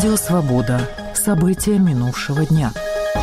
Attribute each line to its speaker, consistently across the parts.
Speaker 1: Радио «Свобода». События минувшего дня.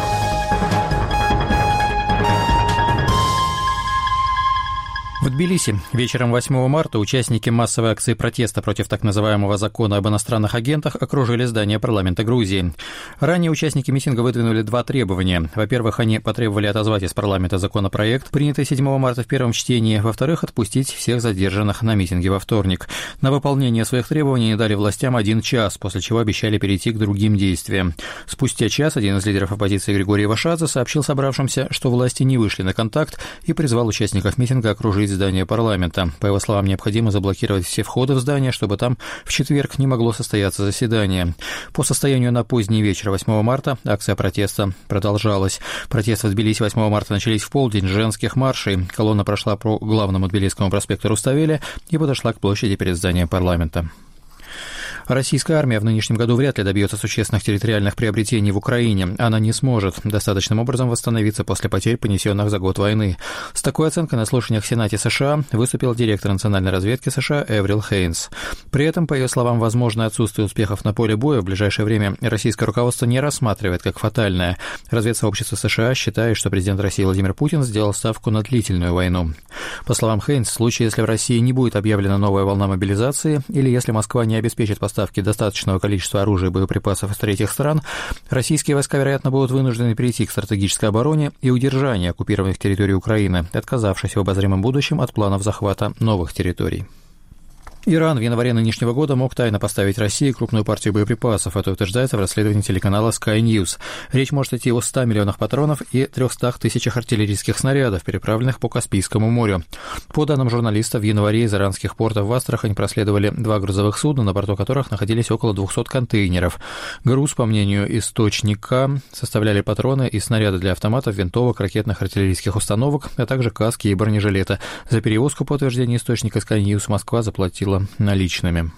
Speaker 2: В Тбилиси вечером 8 марта участники массовой акции протеста против так называемого закона об иностранных агентах окружили здание парламента Грузии. Ранее участники митинга выдвинули два требования. Во-первых, они потребовали отозвать из парламента законопроект, принятый 7 марта в первом чтении. Во-вторых, отпустить всех задержанных на митинге во вторник. На выполнение своих требований дали властям 1 час, после чего обещали перейти к другим действиям. Спустя час один из лидеров оппозиции Григорий Вашадзе сообщил собравшимся, что власти не вышли на контакт, и призвал участников митинга окружить здание парламента. По его словам, необходимо заблокировать все входы в здание, чтобы там в четверг не могло состояться заседание. По состоянию на поздний вечер 8 марта акция протеста продолжалась. Протесты в Тбилиси 8 марта начались в полдень с женских маршей. Колонна прошла по главному Тбилисскому проспекту Руставели и подошла к площади перед зданием парламента. Российская армия в нынешнем году вряд ли добьется существенных территориальных приобретений в Украине. Она не сможет достаточным образом восстановиться после потерь, понесенных за год войны. С такой оценкой на слушаниях в Сенате США выступил директор национальной разведки США Эврил Хейнс. При этом, по ее словам, возможное отсутствие успехов на поле боя в ближайшее время российское руководство не рассматривает как фатальное. Разведсообщество США считает, что президент России Владимир Путин сделал ставку на длительную войну. По словам Хейнс, в случае, если в России не будет объявлена новая волна мобилизации или если Москва не обеспечит поставки достаточного количества оружия и боеприпасов из третьих стран, российские войска, вероятно, будут вынуждены перейти к стратегической обороне и удержанию оккупированных территорий Украины, отказавшись в обозримом будущем от планов захвата новых территорий. Иран в январе нынешнего года мог тайно поставить России крупную партию боеприпасов. Это утверждается в расследовании телеканала Sky News. Речь может идти о 100 миллионах патронов и 300 тысячах артиллерийских снарядов, переправленных по Каспийскому морю. По данным журналистов, в январе из иранских портов в Астрахань проследовали 2 грузовых судна, на борту которых находились около 200 контейнеров. Груз, по мнению источника, составляли патроны и снаряды для автоматов, винтовок, ракетных артиллерийских установок, а также каски и бронежилеты. За перевозку, по утверждению источника Sky News, Москва заплатила наличными.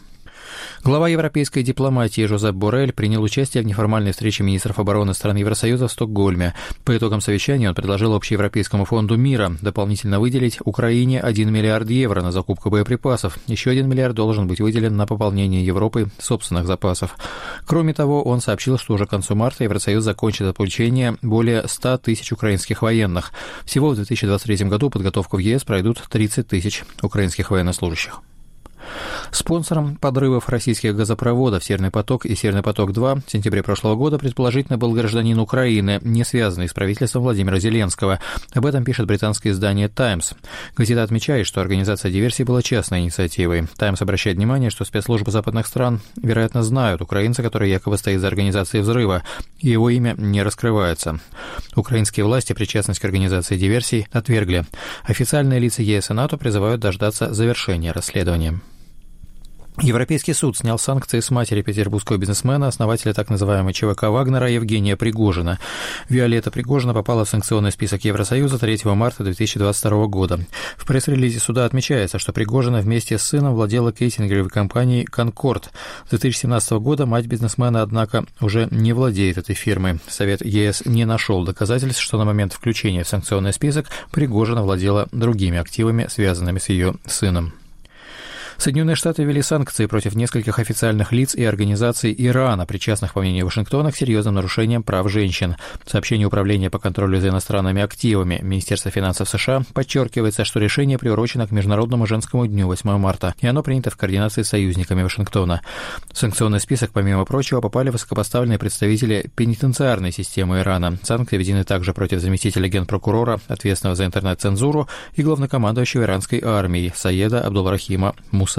Speaker 2: Глава европейской дипломатии Жозеп Боррель принял участие в неформальной встрече министров обороны стран Евросоюза в Стокгольме. По итогам совещания он предложил Общеевропейскому фонду мира дополнительно выделить Украине 1 миллиард евро на закупку боеприпасов. Еще 1 миллиард должен быть выделен на пополнение Европы собственных запасов. Кроме того, он сообщил, что уже к концу марта Евросоюз закончит обучение более 100 тысяч украинских военных. Всего в 2023 году подготовку в ЕС пройдут 30 тысяч украинских военнослужащих. Спонсором подрывов российских газопроводов «Северный поток» и «Северный поток-2» в сентябре прошлого года предположительно был гражданин Украины, не связанный с правительством Владимира Зеленского. Об этом пишет британское издание «Таймс». Газета отмечает, что организация диверсии была частной инициативой. «Таймс» обращает внимание, что спецслужбы западных стран, вероятно, знают украинца, который якобы стоит за организацией взрыва, и его имя не раскрывается. Украинские власти причастность к организации диверсий отвергли. Официальные лица ЕС и НАТО призывают дождаться завершения расследования. Европейский суд снял санкции с матери петербургского бизнесмена, основателя так называемой ЧВК «Вагнера» Евгения Пригожина. Виолетта Пригожина попала в санкционный список Евросоюза 3 марта 2022 года. В пресс-релизе суда отмечается, что Пригожина вместе с сыном владела кейтинговой компанией «Конкорд». С 2017 года мать бизнесмена, однако, уже не владеет этой фирмой. Совет ЕС не нашел доказательств, что на момент включения в санкционный список Пригожина владела другими активами, связанными с ее сыном. Соединенные Штаты ввели санкции против нескольких официальных лиц и организаций Ирана, причастных, по мнению Вашингтона, к серьезным нарушениям прав женщин. В сообщении Управления по контролю за иностранными активами Министерства финансов США подчеркивается, что решение приурочено к Международному женскому дню 8 марта, и оно принято в координации с союзниками Вашингтона. В санкционный список, помимо прочего, попали высокопоставленные представители пенитенциарной системы Ирана. Санкции введены также против заместителя генпрокурора, ответственного за интернет-цензуру, и главнокомандующего иранской армией Саеда Абдулрахима Мусави.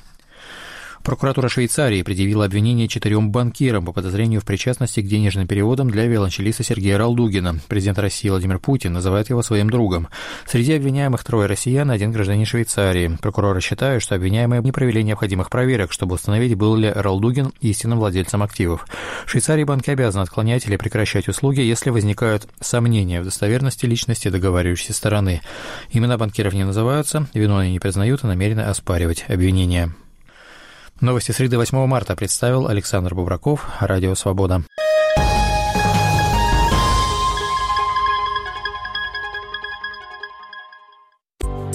Speaker 2: Прокуратура Швейцарии предъявила обвинение 4 банкирам по подозрению в причастности к денежным переводам для виолончелиста Сергея Ралдугина. Президент России Владимир Путин называет его своим другом. Среди обвиняемых 3 россиян и 1 гражданин Швейцарии. Прокуроры считают, что обвиняемые не провели необходимых проверок, чтобы установить, был ли Ралдугин истинным владельцем активов. В Швейцарии банки обязаны отклонять или прекращать услуги, если возникают сомнения в достоверности личности договаривающейся стороны. Имена банкиров не называются, вину они не признают и намерены оспаривать обвинения. Новости среды 8 марта представил Александр Бубраков, Радио «Свобода».